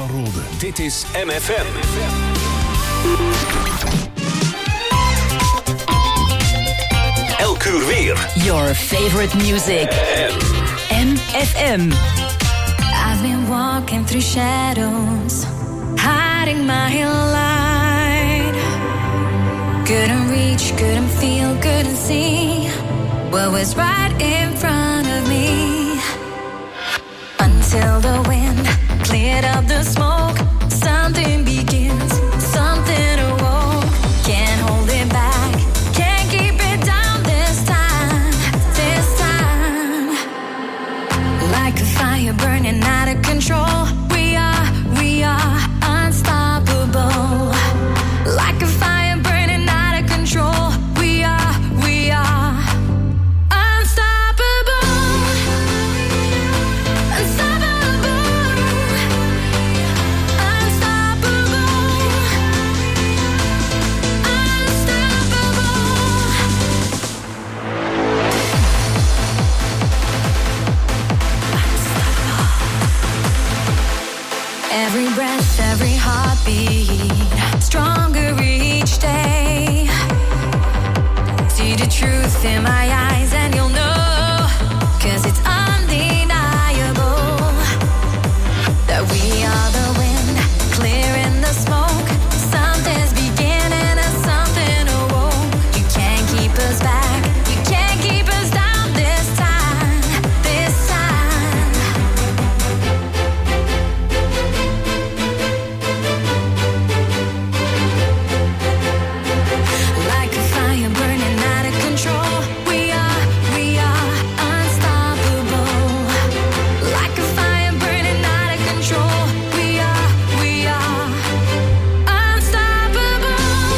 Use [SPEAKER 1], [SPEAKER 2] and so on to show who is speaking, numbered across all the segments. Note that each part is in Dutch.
[SPEAKER 1] van Rode.
[SPEAKER 2] Dit is MFM. Elk uur weer.
[SPEAKER 3] Your favorite music. MFM.
[SPEAKER 4] I've been walking through shadows, hiding my light. Couldn't reach, couldn't feel, couldn't see what was right in front of me. Until the wind cleared up the smoke, something begins, something awoke. Can't hold it back, can't keep it down this time. Like a fire burning out of control, we are unstoppable. Like a fire burning out of control, we are unstoppable. Unstoppable. Unstoppable. Every breath, every heartbeat, stronger each day. See the truth in my eyes and you'll know, 'cause it's undeniable that we are the wind, clearing the smoke. Something's beginning and something awoke. You can't keep us back, you can't keep us down this time, this time. Like a fire burning out of control, we are unstoppable. Like a fire burning out of control, we are unstoppable.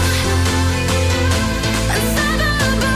[SPEAKER 4] Unstoppable.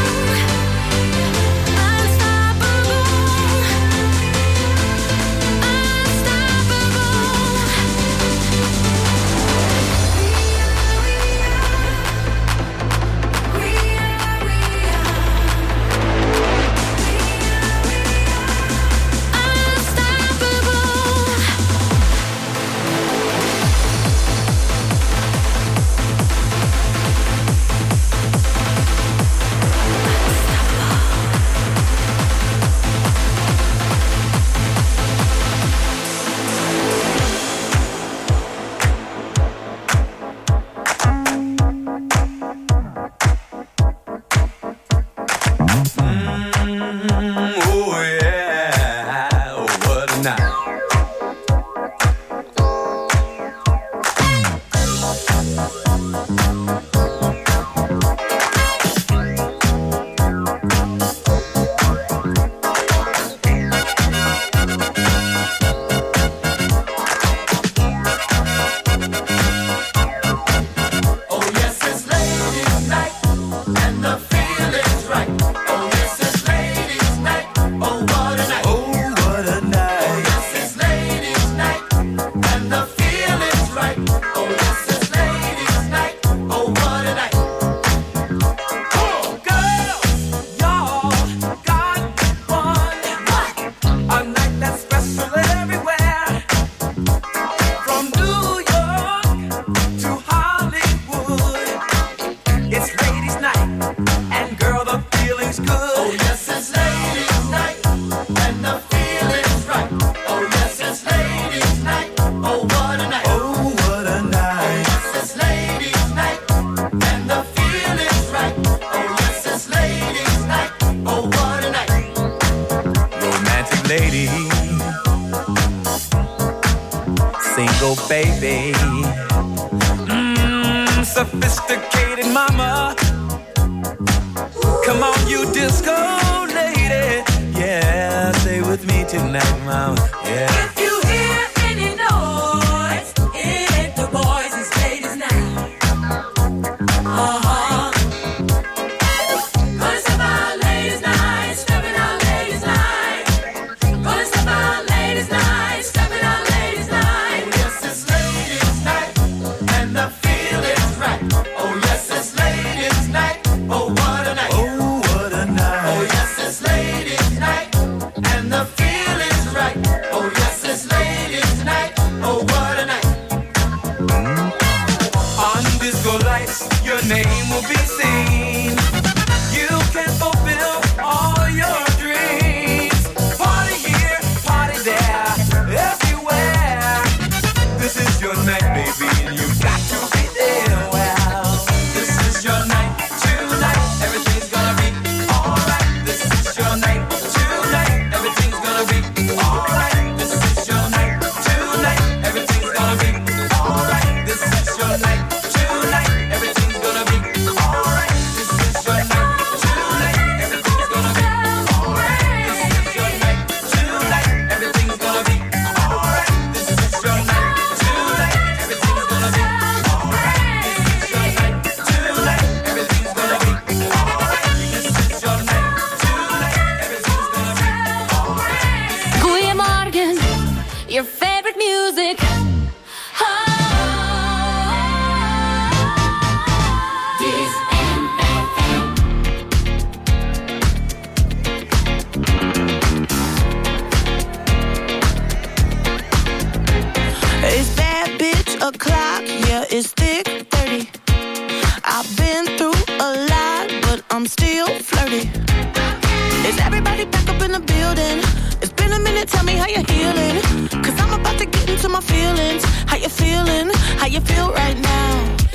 [SPEAKER 5] Oh yeah, oh what a night. Oh yes, it's ladies' night, and the feeling's right. Oh yes, it's ladies' night. Oh what a night. Oh what a night. Oh yes, it's ladies' night, and the feeling's right. Oh yes, it's ladies' night. Oh what a night. Oh girls, y'all got one. A night that's special everywhere. From New York to Hollywood, it's ladies' night, and girl, the feeling's good. Oh yes, it's ladies' night, and the feeling's right. Oh yes, it's ladies' night. Oh what a night. Oh what a night. Oh yes, it's ladies' night, and the feeling's right. Oh yes, it's ladies' night. Oh what a night. Romantic lady, single baby, sophisticated mama. Come on, you disco lady. Yeah, stay with me tonight, mama. Yeah.
[SPEAKER 4] If you hear any noise, it ain't the boys, it's ladies' night. Gonna step out ladies' night, stepping out ladies' night. Gonna step out ladies' night, stepping out ladies' night.
[SPEAKER 5] Oh yes, it's ladies' night, and the feeling's right. Oh yes, it's ladies' night. Oh what a night. Oh what a night. Oh yes, it's ladies' night, and the feeling's right. Oh yes, it's lights, your name will be seen. You can fulfill all your dreams. Party here, party there, everywhere. This is your night, baby, and you've got to be there. Well, this is your night, tonight. Everything's gonna be alright. This is your night, tonight. Everything's gonna be alright. This is your night, tonight. Everything's gonna be alright. This is your night, tonight. Everything's gonna be alright. This is your night, tonight. Everything's gonna be alright. This is your night, tonight. Everything's gonna be alright. This is your night, tonight. Everything's gonna be alright. This is your night, tonight. Everything's gonna be alright. This is your night, tonight. Everything's gonna be alright.
[SPEAKER 4] Goeiemorgen, your favorite music.
[SPEAKER 1] It's bad bitch o'clock, yeah, it's thick 30. I've been through a lot, but I'm still flirty. Is everybody back up in the building? It's been a minute, tell me how you're healing. Cause I'm about to get into my feelings. How you feeling? How you feel right now?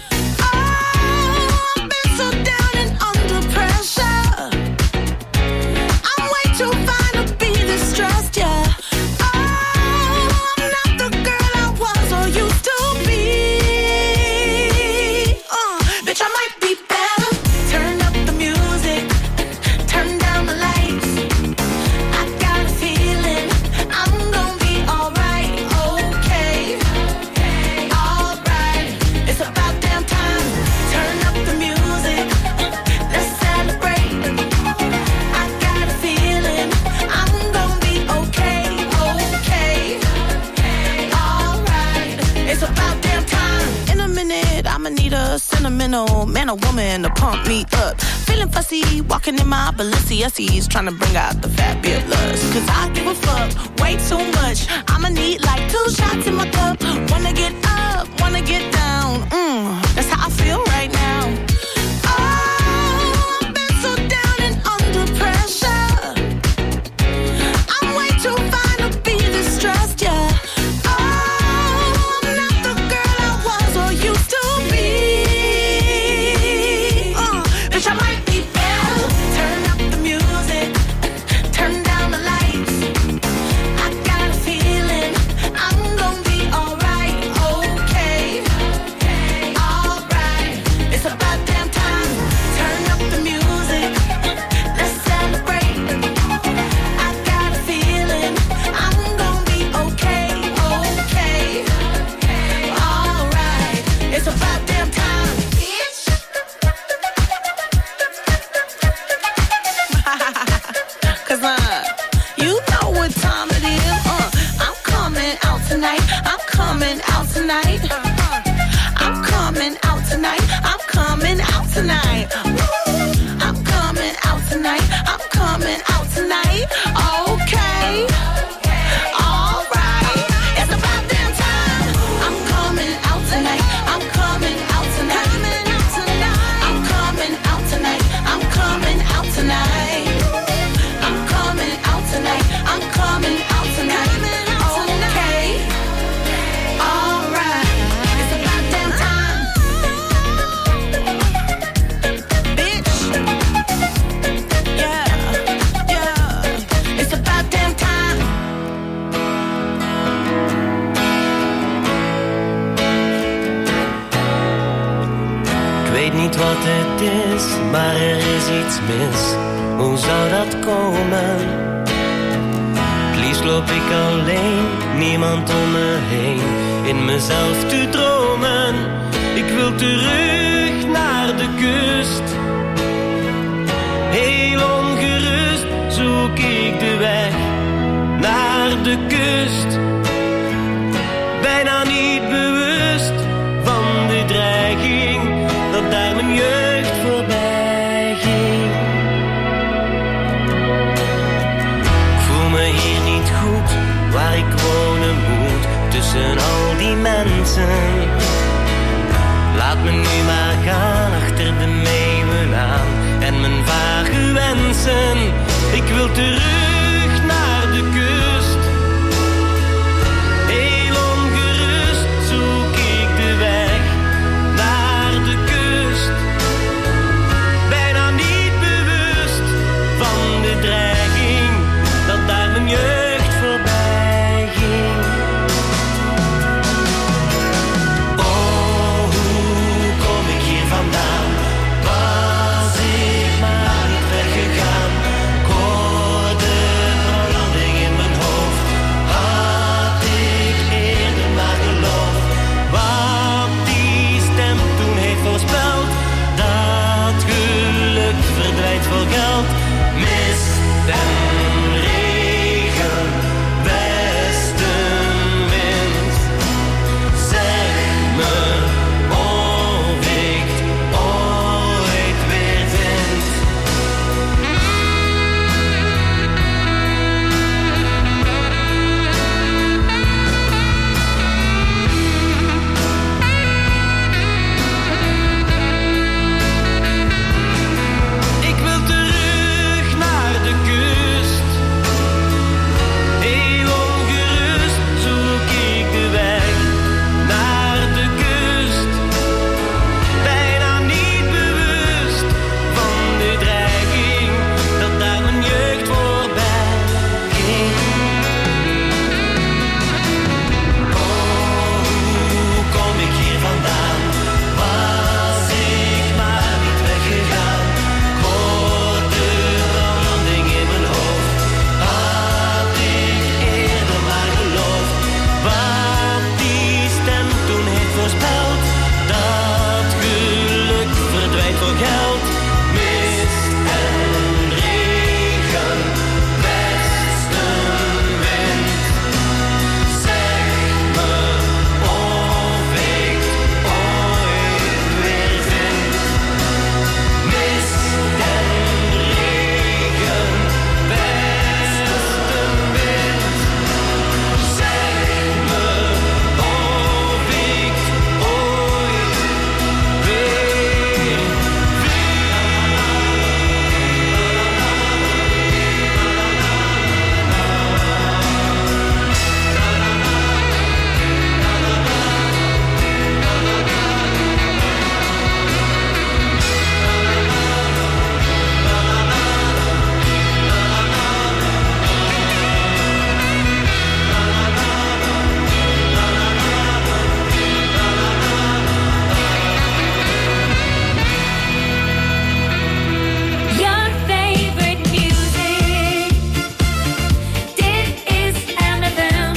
[SPEAKER 1] Oh, I've been so down and under pressure. I'm way too fine to be distressed, yeah. Bitch, I might be better. Turn up the music, turn down the lights. I got a feeling I'm gonna be alright, okay, alright. It's about damn time. Turn up the music, let's celebrate. I got a feeling I'm gonna be okay, alright. It's about damn time. In a minute, I'ma need a sentimental man or woman to pump me up. Feeling fussy, walking in my Balenciennes, trying to bring out the fabulous. Cause I give a fuck way too much. I'ma need like 2 shots in my cup. Wanna get up, wanna get down. That's how I feel right now. Oh, I've been so down and under pressure. I'm way too fine to be distressed, yeah. Bitch, I might be better. Turn up the music, turn down the lights. I got a feeling I'm gonna be alright, okay, alright. It's about damn time. Turn up the music, let's celebrate. I got a feeling I'm gonna be okay, alright. It's about damn time. Cause you know what time it is. I'm coming out tonight. I'm coming out tonight. I'm coming out tonight. I'm coming out tonight. I'm coming out tonight. I'm coming out tonight. Okay. Alright. It's about damn time. I'm coming out tonight. I'm coming out tonight. I'm coming out tonight. I'm coming out tonight. I'm coming out tonight. I'm coming out tonight. Okay. Alright. It's about damn time. Bitch. Yeah. Yeah. It's about damn time.
[SPEAKER 6] Ik weet niet wat het is, maar er is iets mis. Hoe zou dat komen? Het liefst loop ik alleen, niemand om me heen. In mezelf te dromen. Ik wil terug naar de kust. Heel ongerust zoek ik de weg naar de kust. Bijna niet bewust van de dreiging dat daar mijn jeugd voorbij ging. Ik voel me hier niet goed, waar ik wonen moet, tussen al die mensen. Laat me nu maar gaan achter de meeuwen aan en mijn vage wensen. Ik wil terug naar de kust. Heel ongerust zoek ik de weg naar de kust. Bijna niet bewust van de dreiging dat daar mijn jeugd voorbij ging. Oh, hoe kom ik hier vandaan? Was ik maar niet weggegaan? Ik hoorde een landing in mijn hoofd. Had ik eerder maar geloofd wat die stem toen heeft voorspeld. Dat geluk verdwijnt voor geld. Mist en regen, westenwind. Zeg me of ik het ooit weer vind. Ik wil terug naar de kust. Heel ongerust zoek ik de weg naar de kust. Bijna niet bewust van de dreiging dat daar mijn jeugd voorbij ging. Oh, hoe kom ik hier vandaan? Was ik maar niet weggegaan? Ik hoorde een landing in mijn hoofd. Had ik eerder maar geloofd wat die stem toen heeft voorspeld. Dat geluk verdwijnt voor geld. Mist en regen, westenwind. Zeg me of ik het ooit weer vind. Mist en regen, westenwind. Zeg me of ik het ooit weer
[SPEAKER 4] Your favorite music. Dit is MFM.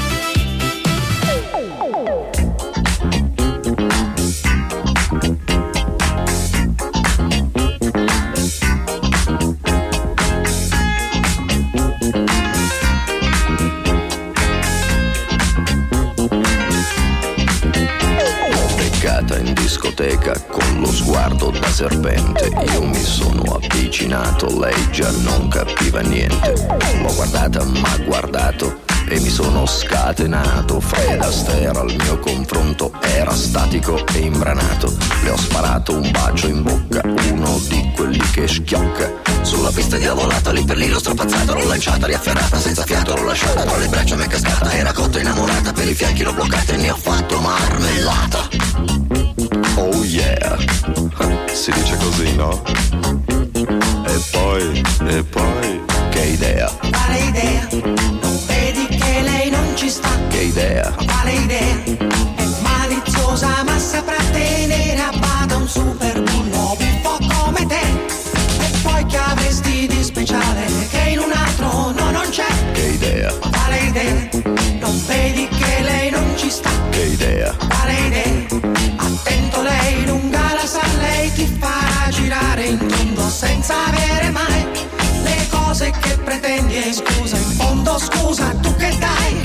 [SPEAKER 7] Beccata in discoteca con lo sguardo da serpente. Io mi sono avvicinato, lei già non capiva niente. L'ho guardata, m'ha guardato e mi sono scatenato. Fred Astaire al mio confronto era statico e imbranato. Le ho sparato un bacio in bocca, uno di quelli che schiocca. Sulla pista diavolata, lì per lì l'ho strappazzata, l'ho lanciata, riafferrata, senza fiato l'ho lasciata. Tra le braccia m'è cascata, era cotta innamorata, per i fianchi l'ho bloccata e ne ho fatto marmellata. Oh yeah, si dice così, no? E poi, che idea?
[SPEAKER 5] Quale idea? Non vedi che lei non ci sta?
[SPEAKER 7] Che idea?
[SPEAKER 5] Quale idea? È maliziosa ma saprà tenere a bada un super bullo buffo come te. E poi che avresti di speciale che in un altro no, non c'è?
[SPEAKER 7] Che idea?
[SPEAKER 5] Quale idea? Non vedi che lei non ci sta?
[SPEAKER 7] Che idea?
[SPEAKER 5] Quale idea? Attento, lei lunga la sa, lei ti farà girare in tondo senza avere mai le cose che pretendi. E scusa, in fondo scusa, tu che dai?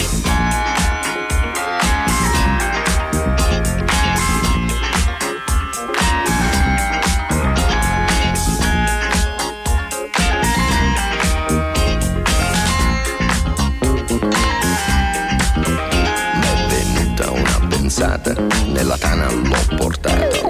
[SPEAKER 7] M'è venuta una pensata, nella tana l'ho portata.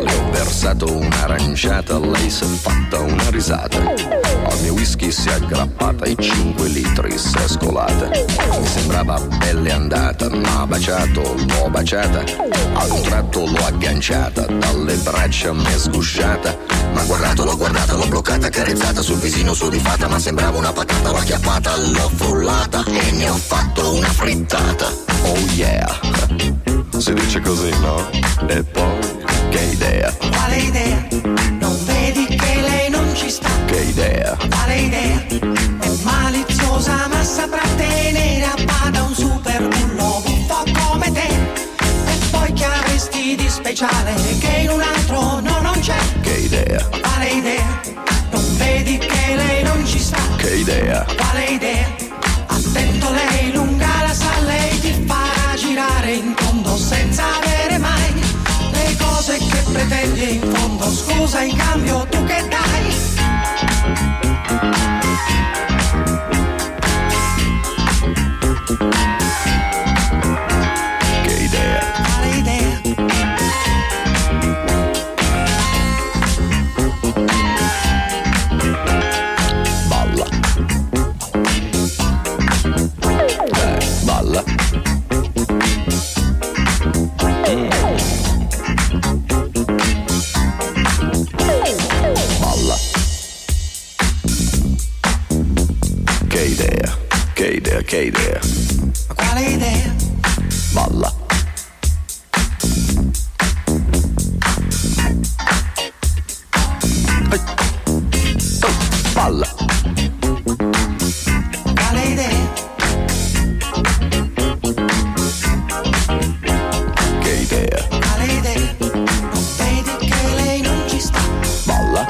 [SPEAKER 7] versato un'aranciata, lei si è fatta una risata. Al mio whisky si è aggrappata e 5 litri si è scolata. Mi sembrava pelle andata, ma baciato, l'ho baciata. Ad un tratto l'ho agganciata, dalle braccia mi è sgusciata. Ma l'ho guardata, l'ho bloccata, carezzata sul visino sudifata. Ma sembrava una patata, l'ho acchiappata, l'ho frullata e ne ho fatto una frittata. Oh yeah, si dice così, no? E poi, che idea?
[SPEAKER 5] Quale idea? Non vedi che lei non ci sta?
[SPEAKER 7] Che idea?
[SPEAKER 5] Quale idea? È maliziosa ma saprà tenere a bada un super bullo buffo come te. E poi che avresti di speciale che in un altro non c'è?
[SPEAKER 7] Che idea?
[SPEAKER 5] Quale idea? Non vedi che lei non ci sta?
[SPEAKER 7] Che idea?
[SPEAKER 5] Quale idea? Attento, lei lunga la sa, lei ti farà girare in tondo senza avere mai le cose che pretendi in fondo. Scusa, in cambio tu che dai?
[SPEAKER 7] Che idea?
[SPEAKER 5] Quale idea?
[SPEAKER 7] Balla. Balla. Balla. Che idea? Che idea? Che idea?
[SPEAKER 5] Quale idea?
[SPEAKER 7] Balla. Balla.
[SPEAKER 5] Quale idea?
[SPEAKER 7] Che idea?
[SPEAKER 5] Quale idea? Non vedi che lei non ci sta?
[SPEAKER 7] Balla.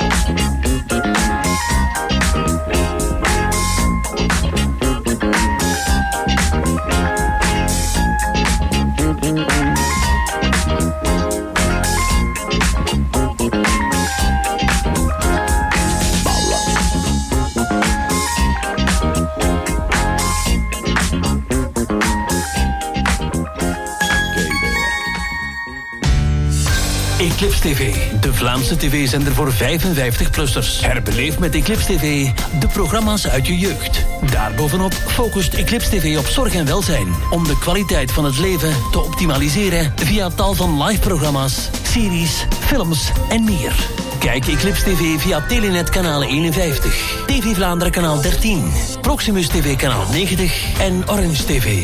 [SPEAKER 8] Eclipse TV, de Vlaamse tv-zender voor 55-plussers. Herbeleef met Eclipse TV de programma's uit je jeugd. Daarbovenop focust Eclipse TV op zorg en welzijn, om de kwaliteit van het leven te optimaliseren via tal van live-programma's, series, films en meer. Kijk Eclipse TV via Telenet kanaal 51, TV Vlaanderen kanaal 13, Proximus TV kanaal 90 en Orange TV.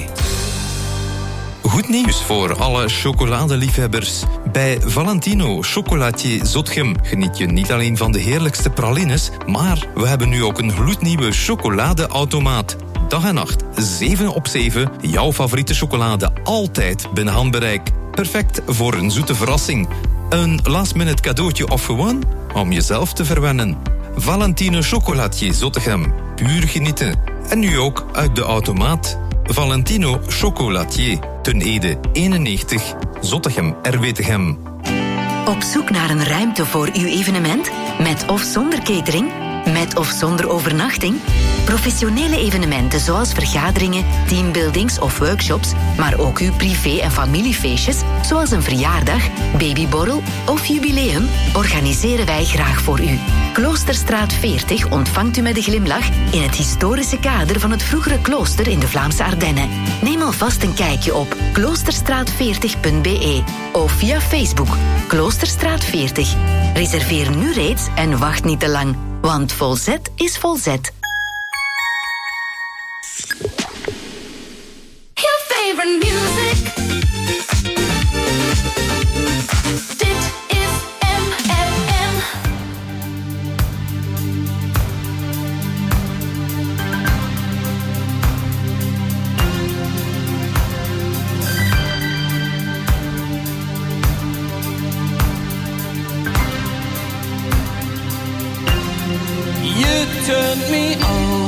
[SPEAKER 9] Goed nieuws voor alle chocoladeliefhebbers. Bij Valentino Chocolatier Zottegem geniet je niet alleen van de heerlijkste pralines, maar we hebben nu ook een gloednieuwe chocoladeautomaat. Dag en nacht, 7 op 7, jouw favoriete chocolade altijd binnen handbereik. Perfect voor een zoete verrassing. Een last-minute cadeautje of gewoon om jezelf te verwennen. Valentino Chocolatier Zottegem, puur genieten. En nu ook uit de automaat. Valentino Chocolatier, Ten Ede 91, Zottegem, Erwetegem.
[SPEAKER 3] Op zoek naar een ruimte voor uw evenement? Met of zonder catering? Met of zonder overnachting? Professionele evenementen zoals vergaderingen, teambuildings of workshops, maar ook uw privé- en familiefeestjes, zoals een verjaardag, babyborrel of jubileum, organiseren wij graag voor u. Kloosterstraat 40 ontvangt u met een glimlach in het historische kader van het vroegere klooster in de Vlaamse Ardennen. Neem alvast een kijkje op kloosterstraat40.be of via Facebook Kloosterstraat 40. Reserveer nu reeds en wacht niet te lang, want Volzet is Volzet.
[SPEAKER 4] Your favorite music. Dit is MFM.
[SPEAKER 5] You turned me on.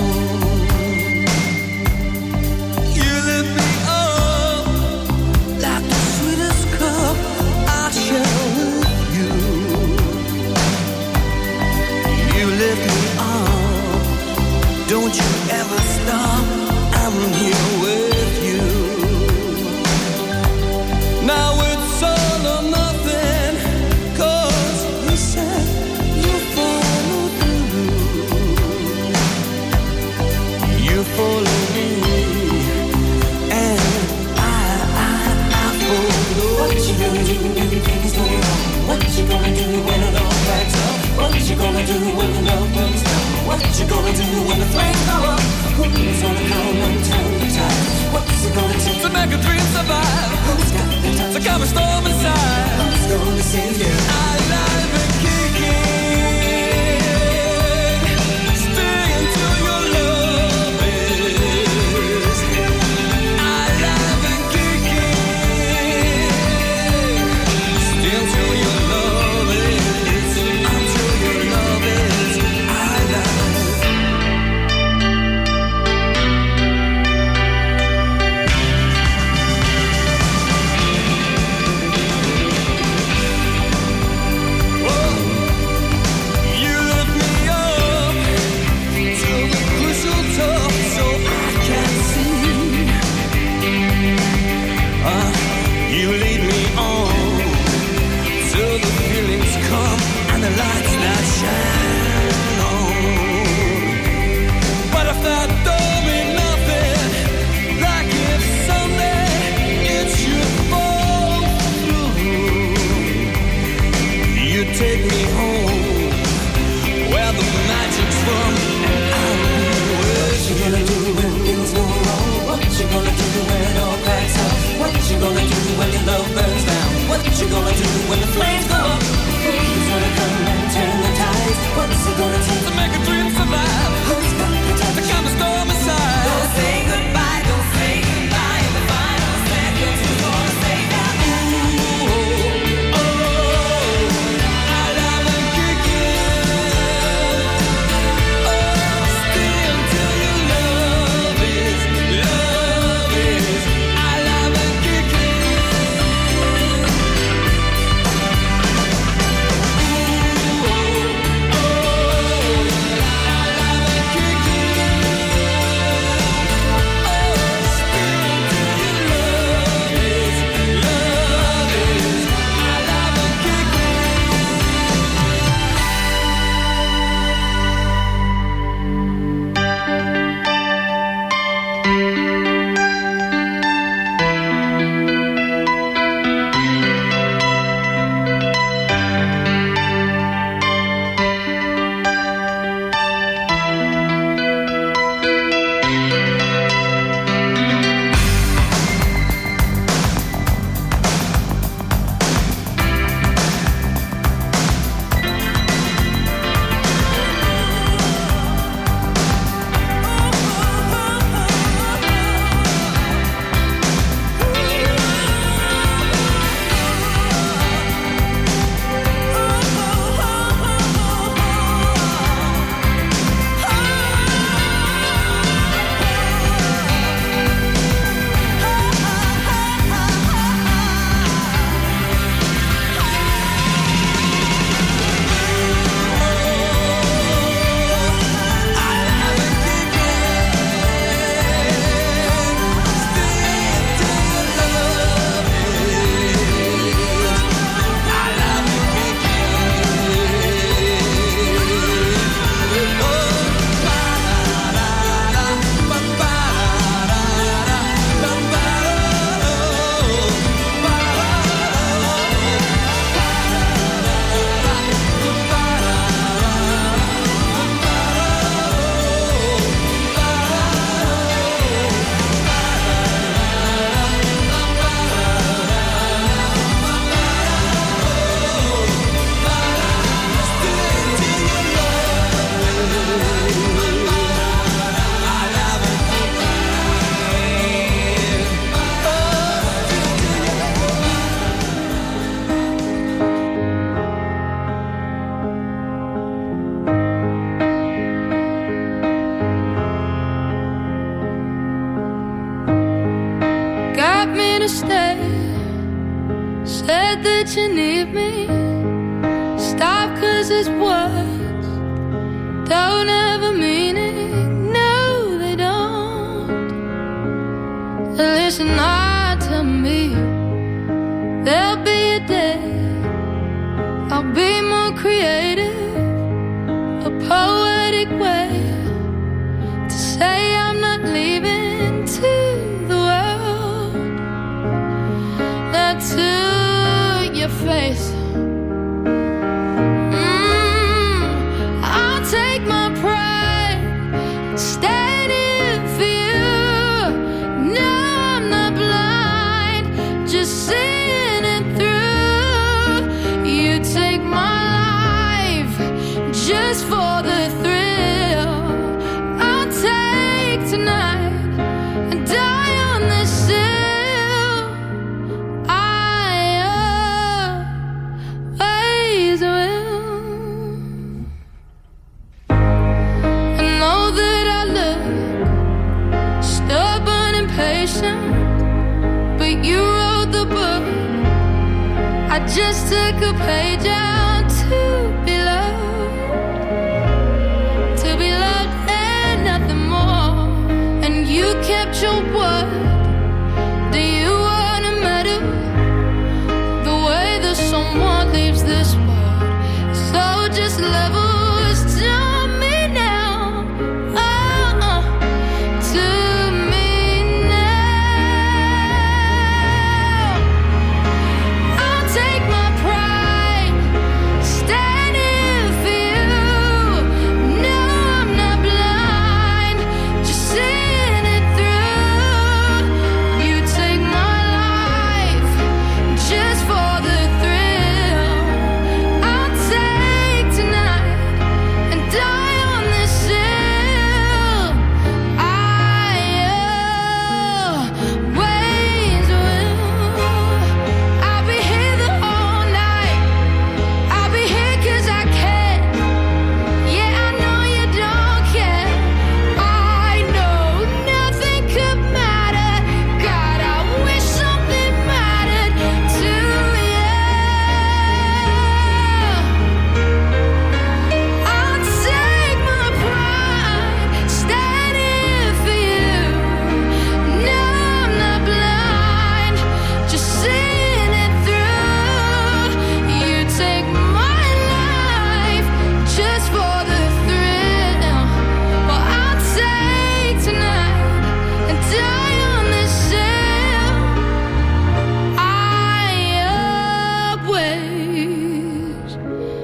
[SPEAKER 5] You lit me up like the sweetest cup I share with you. You lit me up. Don't you ever stop. I'm here with you. Now it's all or nothing, 'cause you What you gonna do when the flames go up? Who's gonna come and turn the tide? What's it gonna take
[SPEAKER 10] to make a dream survive?
[SPEAKER 5] Who's got the time
[SPEAKER 10] to calm a storm inside?
[SPEAKER 5] Who's gonna save you?
[SPEAKER 10] Alive and kicking. Stay until your love is alive and kicking. Stay until your love is, until your love is alive. You lead me on till the feelings come and the lights that shine on. But if that don't mean nothing, like if someday it should fall through, you take me home where the magic's from and I'm
[SPEAKER 5] What you gonna do when things go wrong? What you gonna do when it all cracks up? What you gonna do when your love burns down? What you gonna do when the flames go up? Who's gonna come and turn the tides? What's it gonna take
[SPEAKER 10] to make a dream survive?
[SPEAKER 5] Who's got the time
[SPEAKER 10] to calm the storm inside?
[SPEAKER 5] Don't say goodbye, don't say goodbye. In the final seconds, who's gonna say that?
[SPEAKER 10] Ooh, oh, alive and kicking. Oh, stay until your love is alive and kicking.
[SPEAKER 11] to stay. Said that you need me. Stop 'cause it's words don't ever mean it. No, they don't. Listen hard to me. There'll be a day I'll be more creative, a poetic way to say I'm not leaving to the world. Not to your face. I'll take my pride just for the thrill. I'll take tonight and die on this sill. I always will. I know that I look stubborn and patient, but you wrote the book. I just took a page out to be loved and nothing more. And you kept your word. Do you want to matter the way that someone leaves this world? So just levels to me now. Oh, to me now. I'll take my pride, standing for you. No, I'm not blind, just seeing it through. You take my life just for the thrill. I'll take tonight and die on this sill. I always will. I'll be here the whole night. I'll be here 'cause I can. Yeah, I know you don't care. I know nothing could matter. God, I wish something mattered to you. I'll take my pride, standing for you. No, I'm not blind, just seeing it through. You take my life just for the thrill. Well, I'll take tonight and die on this sill. I always,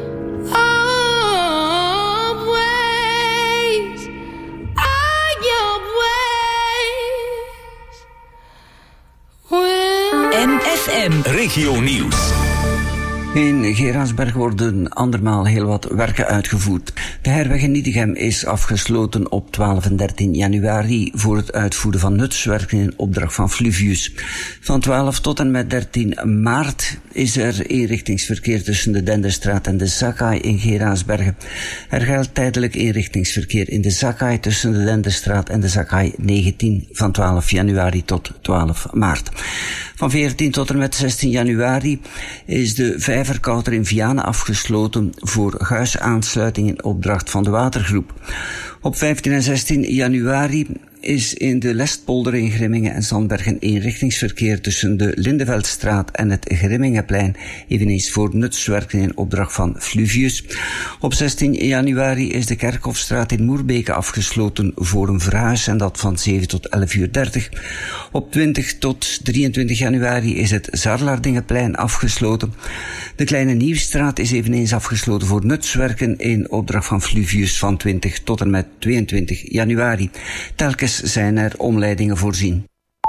[SPEAKER 2] MFM Regio Nieuws.
[SPEAKER 12] In Geraardsberg worden andermaal heel wat werken uitgevoerd. De herweg in Niedegem is afgesloten op 12 en 13 januari voor het uitvoeren van nutswerken in opdracht van Fluvius. Van 12 tot en met 13 maart is er eenrichtingsverkeer tussen de Denderstraat en de Zakai in Geraardsbergen. Er geldt tijdelijk eenrichtingsverkeer in de Zakai tussen de Denderstraat en de Zakai 19 van 12 januari tot 12 maart. Van 14 tot en met 16 januari is de Vijverkouter in Vianen afgesloten voor huisaansluiting in opdracht van de Watergroep. Op 15 en 16 januari is in de Lestpolder in Grimmingen en Zandbergen eenrichtingsverkeer tussen de Lindeveldstraat en het Grimmingenplein, eveneens voor nutswerken in opdracht van Fluvius. Op 16 januari is de Kerkhofstraat in Moerbeke afgesloten voor een verhuis en dat van 7 tot 11:30. Op 20 tot 23 januari is het Zarlardingenplein afgesloten. De Kleine Nieuwstraat is eveneens afgesloten voor nutswerken in opdracht van Fluvius van 20 tot en met 22 januari. Telkens zijn er omleidingen voorzien.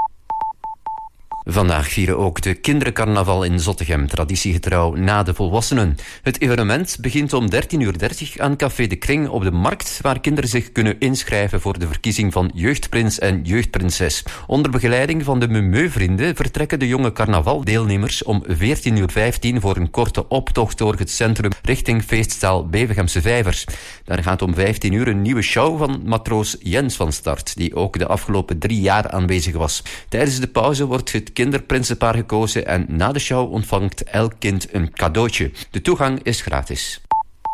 [SPEAKER 13] Vandaag vieren ook de kindercarnaval in Zottegem, traditiegetrouw na de volwassenen. Het evenement begint om 13:30 aan Café de Kring op de Markt, waar kinderen zich kunnen inschrijven voor de verkiezing van jeugdprins en jeugdprinses. Onder begeleiding van de Memeu-vrienden vertrekken de jonge carnavaldeelnemers om 14:15 voor een korte optocht door het centrum richting feestzaal Bevegemse Vijvers. Daar gaat om 15 een nieuwe show van matroos Jens van start, die ook de afgelopen 3 jaar aanwezig was. Tijdens de pauze wordt het kinderprinsenpaar gekozen en na de show ontvangt elk kind een cadeautje. De toegang is gratis.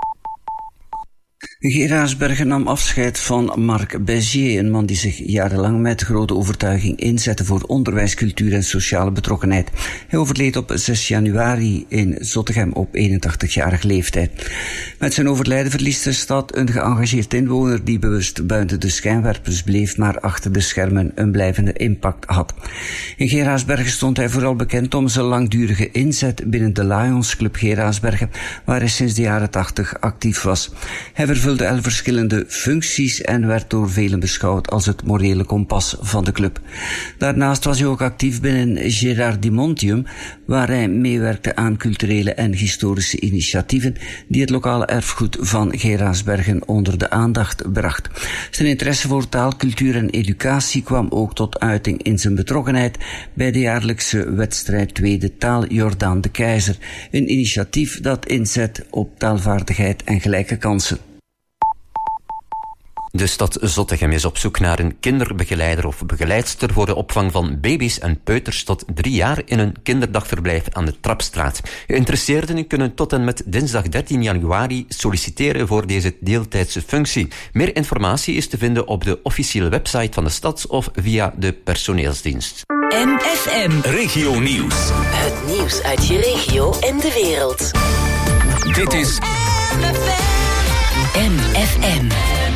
[SPEAKER 12] Geraardsbergen nam afscheid van Marc Bézier, een man die zich jarenlang met grote overtuiging inzette voor onderwijs, cultuur en sociale betrokkenheid. Hij overleed op 6 januari in Zottegem op 81-jarige leeftijd. Met zijn overlijden verliest de stad een geëngageerd inwoner die bewust buiten de schijnwerpers bleef, maar achter de schermen een blijvende impact had. In Geraardsbergen stond hij vooral bekend om zijn langdurige inzet binnen de Lions Club Geraardsbergen, waar hij sinds de jaren 80 actief was. Hij vervulde vervulde 11 verschillende functies en werd door velen beschouwd als het morele kompas van de club. Daarnaast was hij ook actief binnen Gerardimontium, waar hij meewerkte aan culturele en historische initiatieven die het lokale erfgoed van Geraardsbergen onder de aandacht bracht. Zijn interesse voor taal, cultuur en educatie kwam ook tot uiting in zijn betrokkenheid bij de jaarlijkse wedstrijd Tweede Taal Jordaan de Keizer, een initiatief dat inzet op taalvaardigheid en gelijke kansen.
[SPEAKER 13] De stad Zottegem is op zoek naar een kinderbegeleider of begeleidster voor de opvang van baby's en peuters tot 3 jaar in een kinderdagverblijf aan de Trapstraat. Geïnteresseerden kunnen tot en met dinsdag 13 januari solliciteren voor deze deeltijdse functie. Meer informatie is te vinden op de officiële website van de stad of via de personeelsdienst.
[SPEAKER 2] MFM Regio Nieuws.
[SPEAKER 14] Het nieuws uit je regio en de wereld.
[SPEAKER 2] Dit is
[SPEAKER 3] MFM.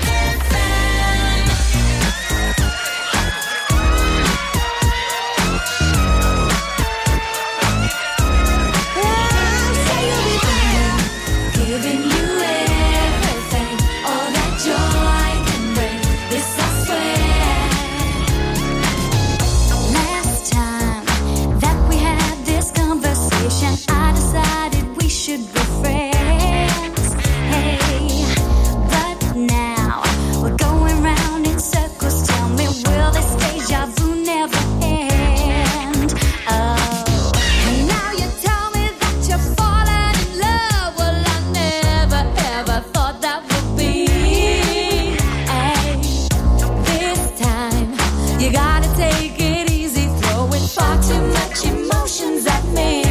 [SPEAKER 11] I decided we should be friends. Hey, but now we're going round in circles. Tell me, will this deja vu never end? Oh, and now you tell me that you're falling in love. Well, I never ever thought that would be. Hey, this time you gotta take it easy, throwing far too much emotions at me.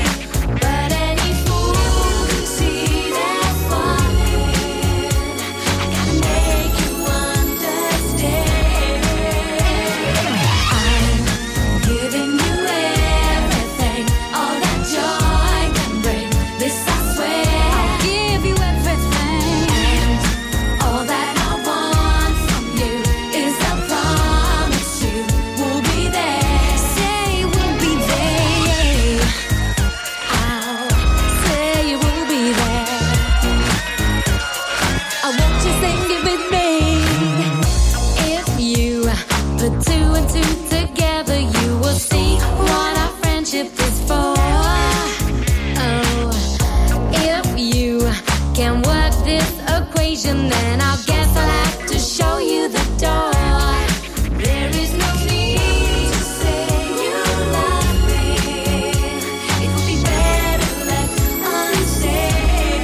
[SPEAKER 11] Then I guess I'll have to show you the door. There is no need to say you love me. It would be better left unsaid.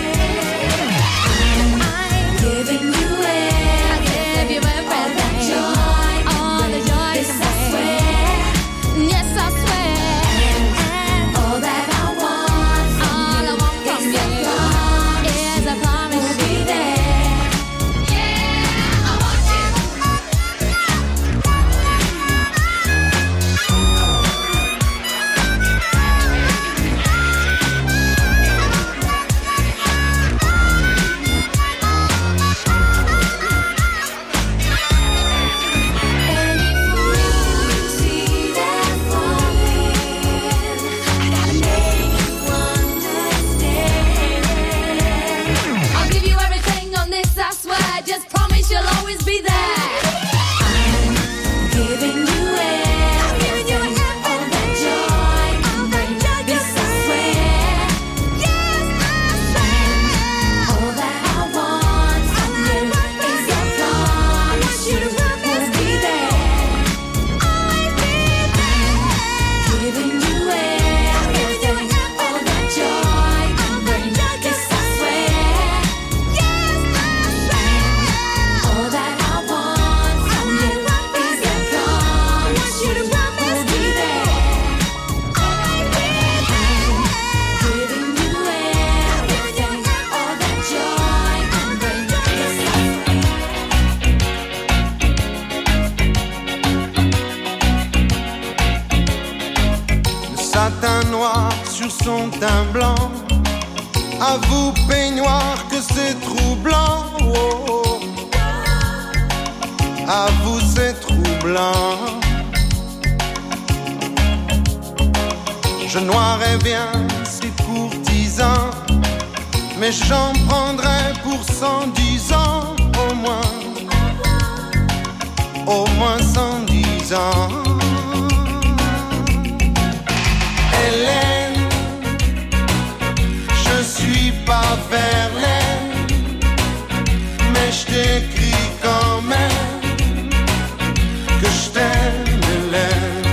[SPEAKER 11] I'm giving you everything, all that joy, all the joy. This I swear, yes I swear. And all that I want from you is a promise.
[SPEAKER 15] Satin noir sur son teint blanc, à vous peignoir que c'est troublant. Oh, oh. À vous c'est troublant. Je noirais bien ces courtisans, mais j'en prendrai pour 110 ans au moins 110 ans. Hélène, je suis pas Verlaine, mais je t'écris quand même que je t'aime, Hélène.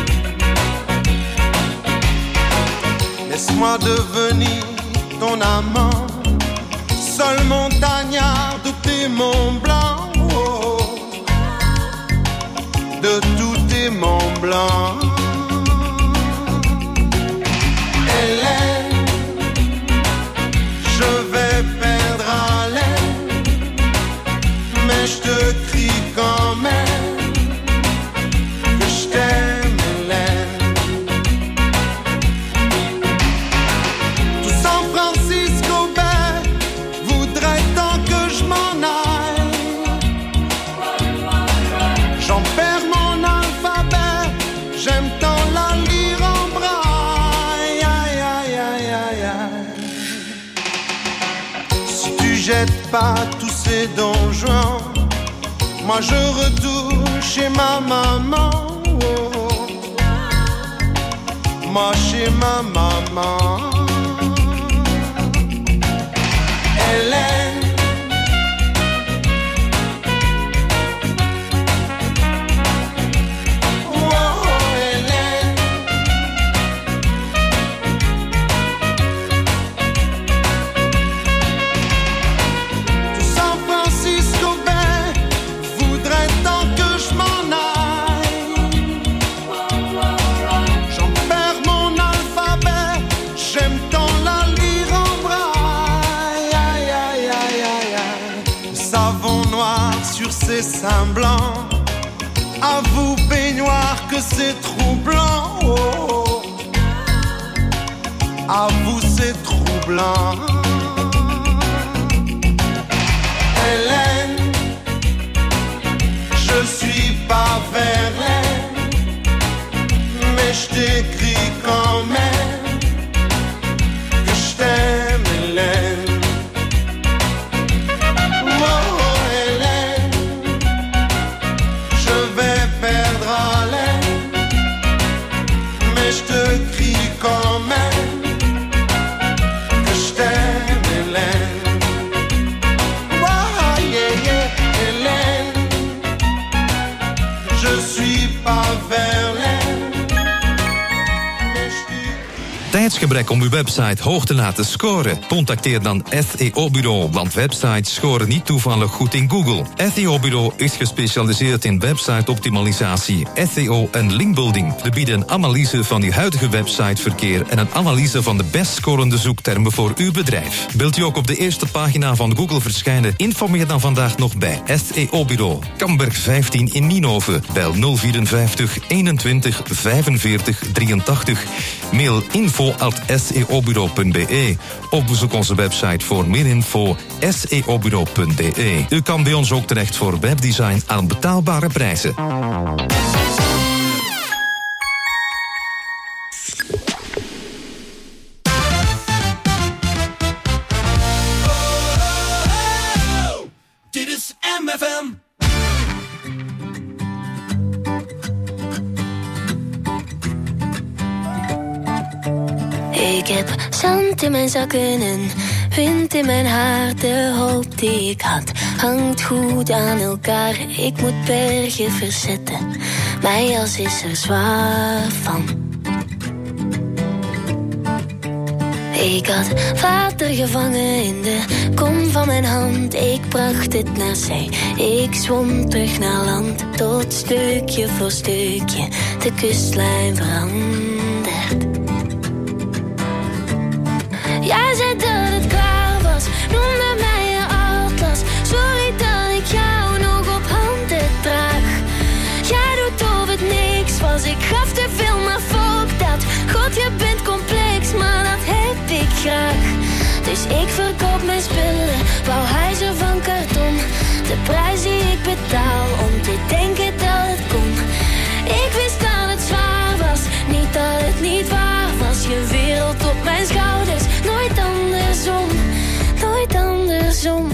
[SPEAKER 15] Laisse-moi devenir ton amant, seul montagnard de tes monts blancs, oh, de tous tes monts blancs. Hélène, je vais perdre haleine, mais je te crie quand même que je t'aime, Hélène. Tout San Francisco Bay voudrait tant que je m'en aille. J'en perds mon alphabet, j'aime tant la lire en braille. Aïe, aïe, aïe, aïe, aïe. Si tu jettes pas tous ces donjons, moi je retourne chez ma maman, oh. Moi chez ma maman. Hélène, oh, Hélène, tout San Francisco Bay voudrait tant que je m'en aille. J'en perds mon alphabet, j'aime tant la lire en braille. Aïe, aïe, aïe, aïe, aïe. Le savon noir sur ses seins blancs, avoue peignoir que c'est troublant, oh, oh. Avoue c'est troublant. Hélène, je suis pas Verlaine, mais je t'écris quand même que je t'aime, Hélène. Oh, Hélène, je vais perdre haleine, mais je te crie quand même que je t'aime, Hélène. Oh, yeah, yeah, Hélène, je suis pas Verlaine, mais je t'écris.
[SPEAKER 9] Tijdsgebrek om uw website hoog te laten scoren? Contacteer dan SEO Bureau, want websites scoren niet toevallig goed in Google. SEO Bureau is gespecialiseerd in website-optimalisatie, SEO en linkbuilding. We bieden een analyse van uw huidige websiteverkeer en een analyse van de best scorende zoektermen voor uw bedrijf. Wilt u ook op de eerste pagina van Google verschijnen? Informeer dan vandaag nog bij SEO Bureau. Kamberg 15 in Nienhoven. Bel 054 21 45 83. Mail info@seobureau.be of bezoek onze website voor meer info seobureau.be. U kan bij ons ook terecht voor webdesign aan betaalbare prijzen.
[SPEAKER 10] Dit is MFM.
[SPEAKER 11] Ik heb zand in mijn zakken en wind in mijn haar. De hoop die ik had hangt goed aan elkaar. Ik moet bergen verzetten, mijn jas is er zwaar van. Ik had water gevangen in de kom van mijn hand. Ik bracht het naar zee, ik zwom terug naar land. Tot stukje voor stukje de kustlijn verandert. Jij zei dat het klaar was, noemde mij je atlas. Sorry dat ik jou nog op handen draag. Jij doet of het niks was, ik gaf te veel, maar fuck dat. God, je bent complex, maar dat heb ik graag. Dus ik verkoop mijn spullen, bouw huizen van karton. De prijs die ik betaal om te denken dat het kon. Ik wist dat het zwaar was, niet dat het niet waar was. Je wereld op mijn schouders, nooit andersom. andersom.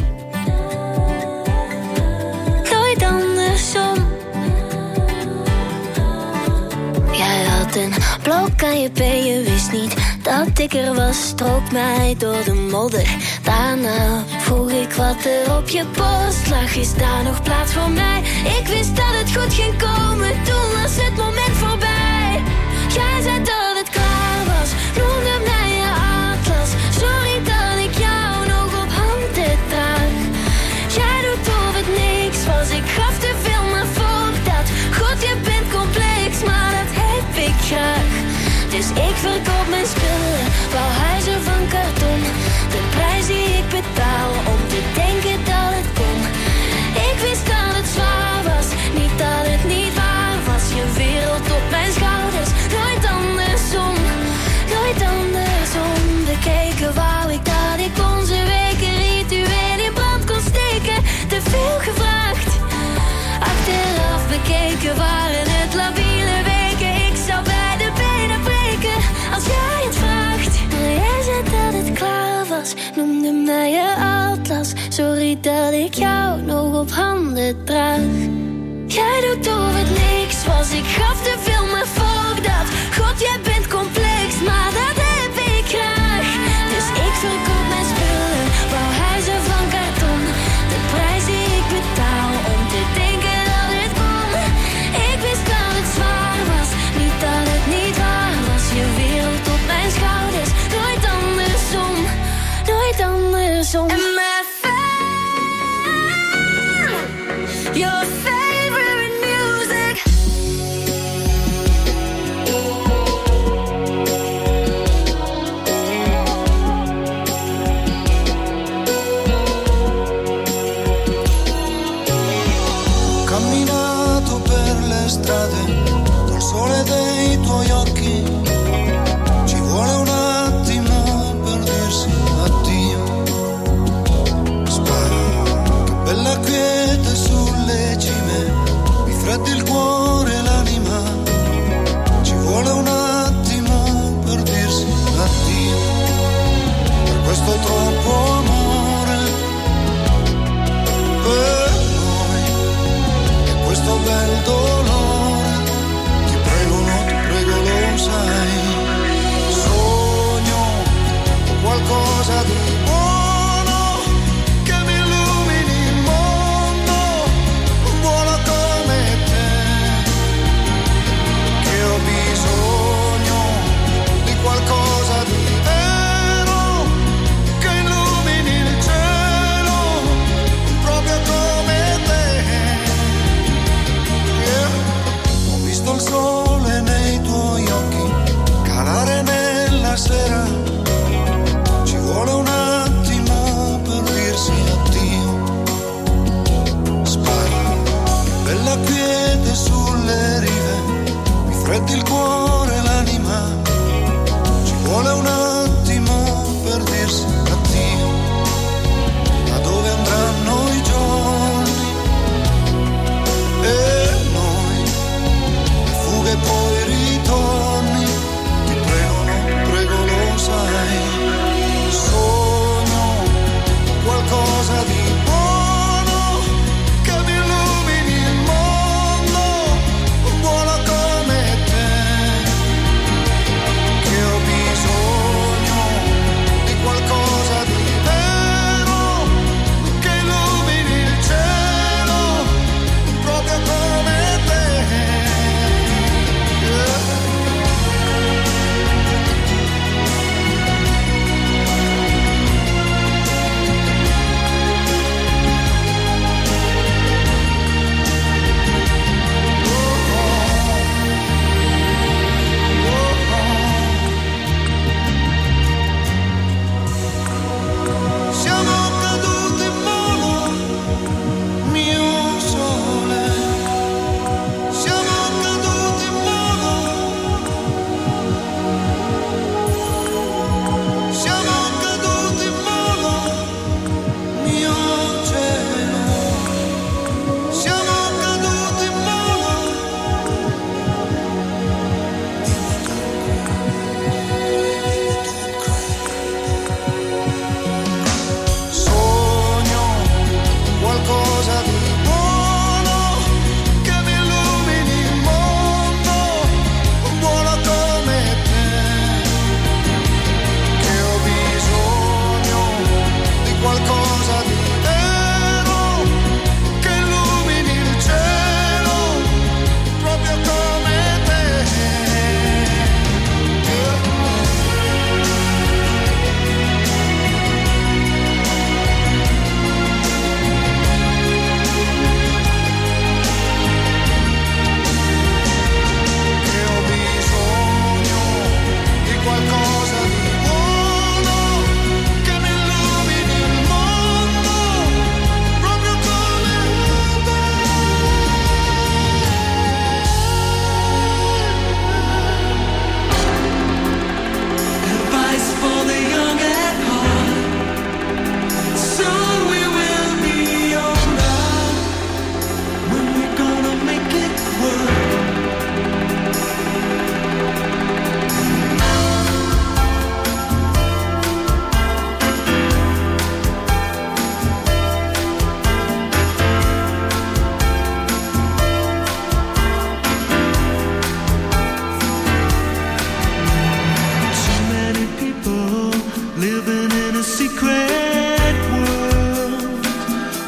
[SPEAKER 11] Nooit andersom. Jij had een blok aan je been, je wist niet dat ik er was. Strook mij door de modder. Daarna vroeg ik wat er op je borst lag. Is daar nog plaats voor mij? Ik wist dat het goed ging komen. Toen was het moment voorbij. Jij zei dat het klaar was. Noemde mij je atlas. Sorry dat ik jou nog op handen draag. Jij doet of het niks was. Ik gaf te veel, maar volg dat. God, je bent complex, maar dat heb ik graag. Dus ik verkoop mijn spullen, bouw huizen van karton. De prijs die ik betaal om te denken dat het kon. Ik wist dat het zwaar was, niet dat het niet waar was. Je wereld op mijn schouders, nooit andersom. Nooit andersom. Bekeken wou ik dat ik onze weken ritueel in brand kon steken. Te veel gevraagd. Achteraf bekeken waren het labiele weken. Ik zou bij de benen breken als jij het vraagt. Maar jij zei dat het klaar was, noemde mij je atlas. Sorry dat ik jou nog op handen draag. Jij doet of het niks was. Ik gaf te veel, maar volg dat. God, jij bent complex, maar dat heb ik graag. Dus ik verkoop mijn spullen, bouw huizen van karton. De prijs die ik betaal om te denken dat het kon. Ik wist dat het zwaar was, niet dat het niet waar was. Je wereld op mijn schouders, nooit andersom. Nooit andersom. And my your favorite music.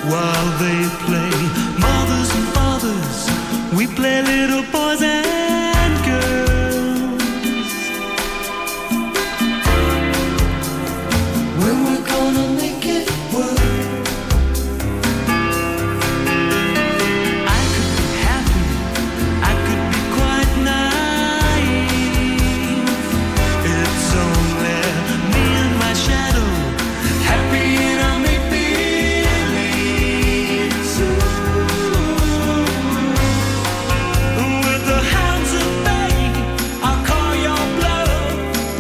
[SPEAKER 10] while they play. Mothers and fathers, we play little boys and girls. When we're gonna make it work. I could be happy, I could be quite naive. It's only me and my shadow, happy in our make-believe. With the hounds at bay, I'll call your bluff.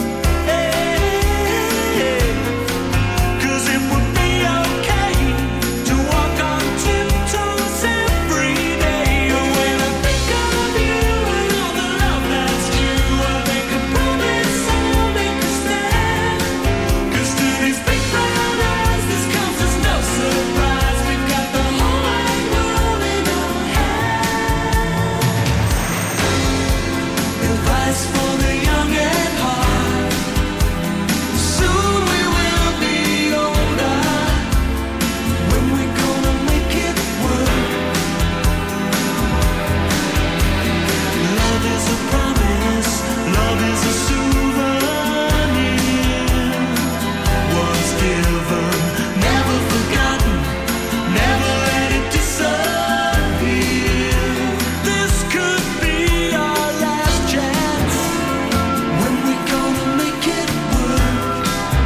[SPEAKER 10] Hey, 'cause it would be okay to walk on tiptoes every day. When I think of you and all the love that's due, I make a promise, I'll make a stand. 'Cause to these big brown eyes, this comes as no surprise. We've got the whole wide world in our hands. Advice for the young at heart. Soon we will be older. When we're gonna make it work. Love is a promise, love is a souvenir. Once given, never forgotten, never let it disappear. This could be our last chance. When we're gonna make it work.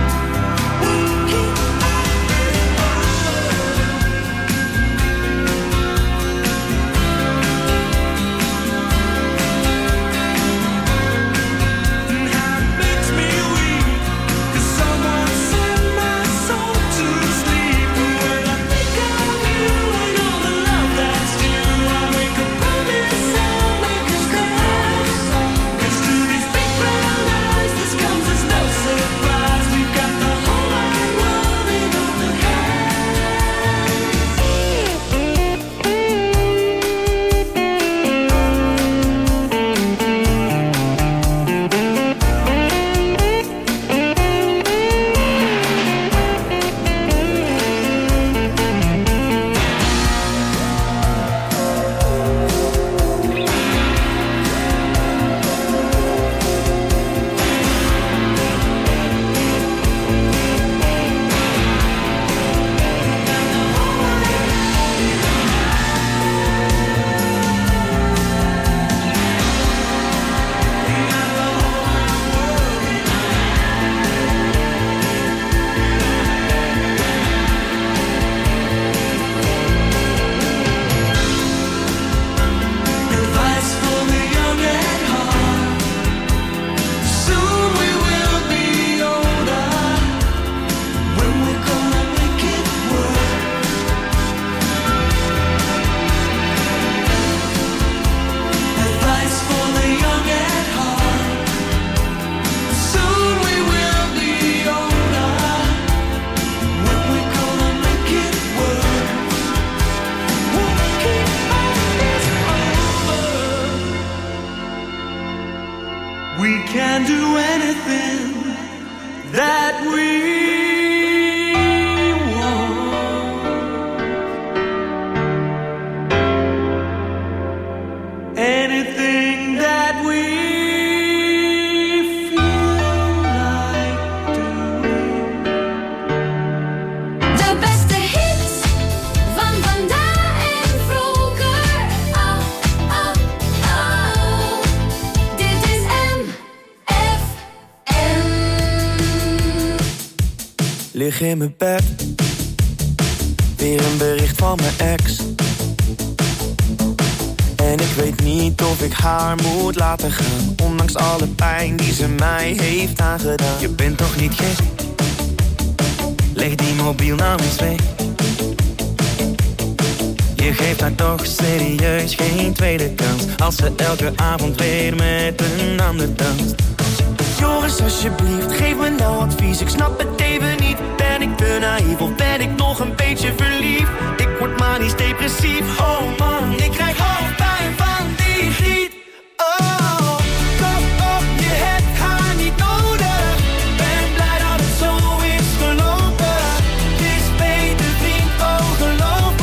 [SPEAKER 10] And how it makes me weak, 'cause someone sent my soul to sleep. When I think of you and all the love that's due, I make a promise, I'll make a stand. 'Cause to these big brown eyes, this comes as no surprise. We've got the whole wide world in our Advice for the young at heart. Soon we will be older. When we're gonna make it work. Advice for the young at heart. Soon we will be older. When we're gonna make it work. We can do anything that we want. Anything that we feel like doing.
[SPEAKER 11] De beste hits van vandaag en vroeger. Oh, oh, oh. Dit is MFM.
[SPEAKER 16] Lig in mijn bed, weer een bericht van mijn ex. En ik weet niet of ik haar moet laten gaan, ondanks alle pijn die ze mij heeft aangedaan. Je bent toch niet gek? Leg die mobiel nou eens weg. Je geeft haar toch serieus geen tweede kans, als ze elke avond weer met een ander danst. Joris, alsjeblieft, geef me nou advies. Ik snap het even niet. Ben ik te naïef of ben ik nog een beetje verliefd? Ik word manisch depressief. Oh man, ik krijg hoofdpijn van die griet. Oh, kom op, je hebt haar niet nodig. Ben blij dat het zo is gelopen. Het is beter vriend, oh geloof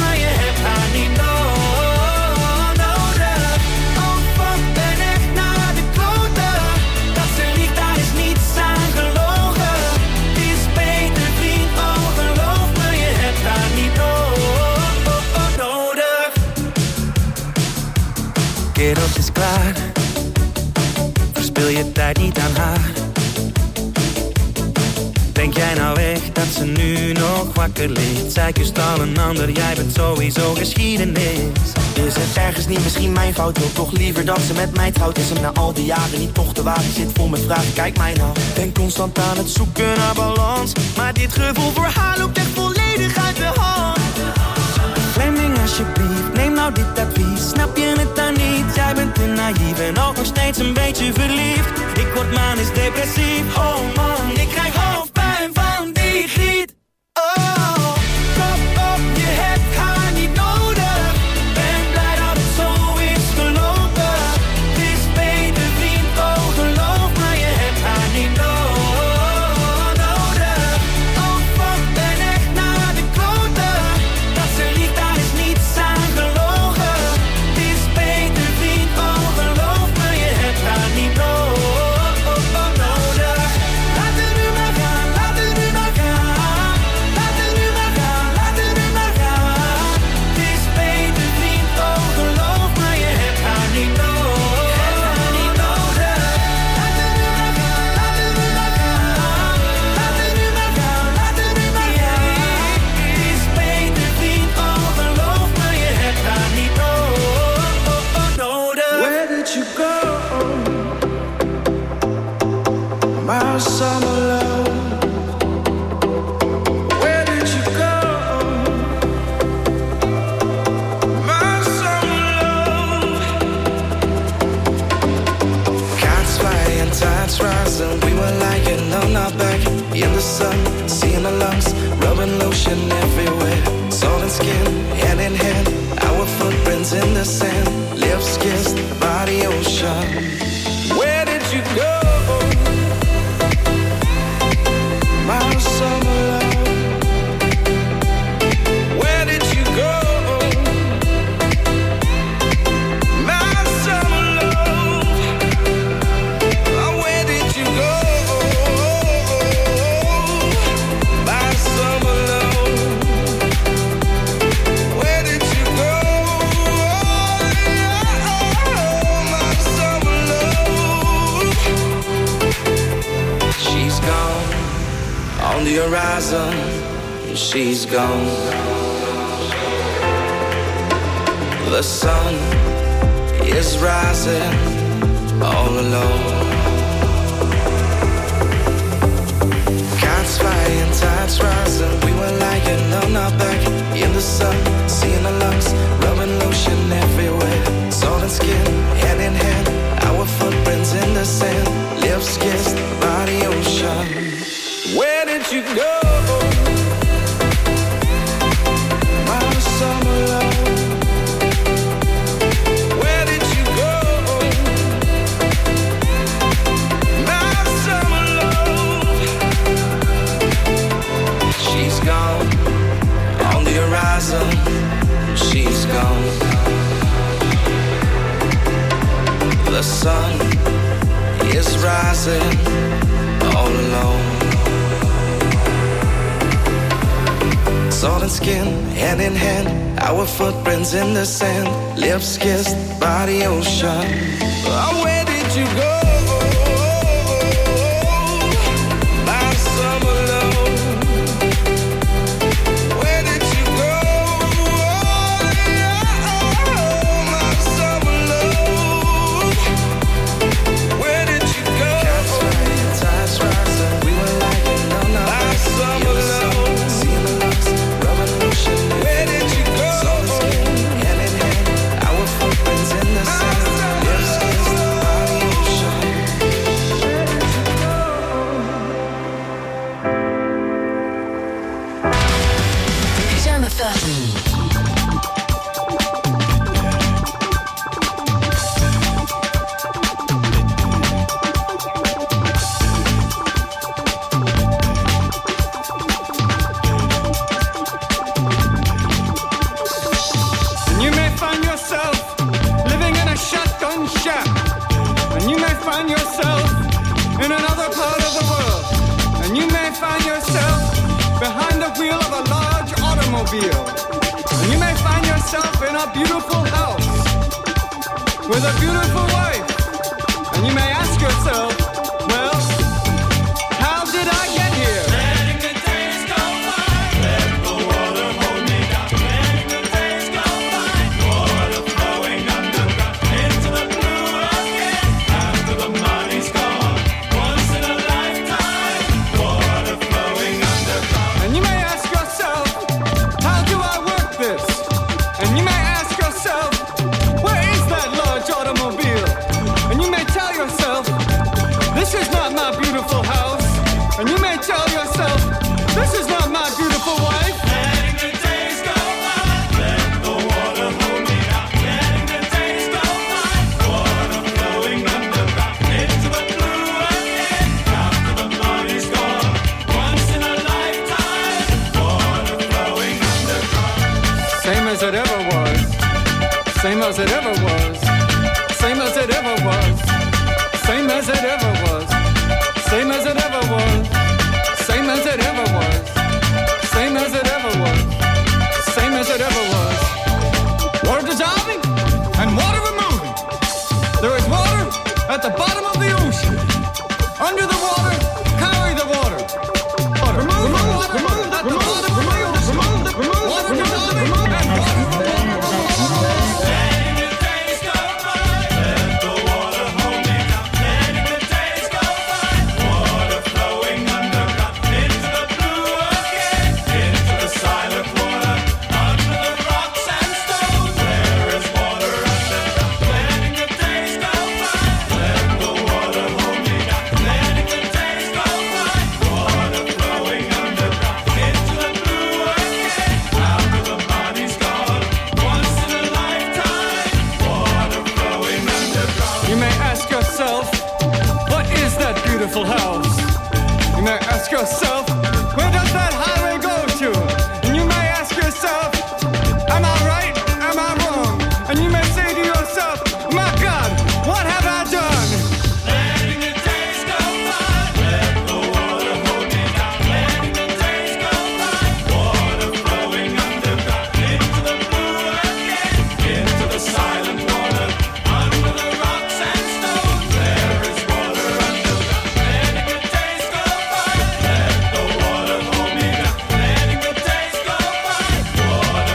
[SPEAKER 16] kerels is klaar. Verspil je tijd niet aan haar. Denk jij nou echt dat ze nu nog wakker ligt? Zij kust al een ander, jij bent sowieso geschiedenis.
[SPEAKER 17] Is het ergens niet misschien mijn fout? Wil toch liever dat ze met mij trouwt? Is hem na al die jaren niet toch te waar? Ik zit vol met vragen, kijk mij nou.
[SPEAKER 16] Ben constant aan het zoeken naar balans, maar dit gevoel voor haar loopt echt volledig uit de hand. Fleming alsjeblieft, neem nou dit advies. Snap je het dan niet? Jij bent te naïef en ook nog steeds een beetje verliefd. Ik word manisch depressief, oh man, ik krijg hoofdpijn van die griet. Oh, kop op, je hebt haar niet nodig. Ben blij dat het zo is gelopen. Het is beter vriend, oh geloof me, je hebt haar niet nodig. Oh fuck, ben echt naar de kloten. Dat ze liegt, daar is niets aan gelogen. Het is beter vriend, oh geloof me, je hebt haar niet nodig. Laat het nu maar gaan, laat het nu maar gaan. Laat het nu maar gaan, laat het nu maar gaan. Het is beter vriend, oh geloof me, je hebt haar niet nodig. Laat het nu maar gaan, laat het nu maar gaan. Laat het nu maar gaan, laat het nu maar gaan. Het is beter vriend, oh geloof me, je hebt haar niet nodig.
[SPEAKER 15] Where did you go, my summer love? Where did you go, my summer love?
[SPEAKER 16] Cats fly and tides rise and we were lying on our back in the sun, seeing the lungs, rubbing lotion everywhere. Salt and skin, hand in hand, our footprints in the sand, lips kissed by the ocean. Where did you go, my summer love? Where did you go, my summer love? Oh, where did you go, my summer love? Where did you go, my summer love? She's gone on the horizon, she's gone. The sun is rising all alone. Cats fly and tides rise and we were lying on our back in the sun, seeing the lungs, rubbing lotion everywhere. Salt and skin, hand in hand, our footprints in the sand, lips kissed by the ocean. Where did you go, my summer love? Where did you go, my summer love? She's gone on the horizon, she's gone. The sun is rising all alone. Salt and skin, hand in hand, our footprints in the sand, lips kissed by the ocean. Oh, where did you go, my summer love? Where did you go, my summer love? Where did you go? Cats fly and tides rise and we were lying on our back in the sun, seeing the lungs, rubbing lotion. Where did you go? Salt and skin, hand in hand, our footprints in the sand, lips kissed by the ocean.
[SPEAKER 14] Pyjama Party.
[SPEAKER 18] And you may find yourself living in a shotgun shack. And you may find yourself in another part of the world. And you may find yourself behind the wheel of a large automobile. And you may find yourself in a beautiful house. with a beautiful wife. And you may ask yourself, well, how did I get here? Letting the days go by, let the water hold me down. Letting the days go by, water flowing underground into the blue again. After the money's gone, once in a lifetime, water flowing underground. And you may ask yourself, how do I work this? And you may ask yourself, where is that large automobile? And you may tell yourself, this is not my beautiful house. And you may tell yourself, this is not my beautiful wife. Letting the days go by, let the water hold me down. Letting the days go by, water flowing underground into the blue again. After the money's gone, once in a lifetime, water flowing underground. Same as it ever was. Same as it ever was. Same as it ever was. Same as it ever was. Same as it ever was. Same as it ever was. Same as it ever was. Same as it ever was. Water dissolving and water removing. There is water at the bottom of the ocean. Under the water, carry the water. Water. Remove the water. Remove at the bottom of the ocean. Water dissolving and water removing. Beautiful house.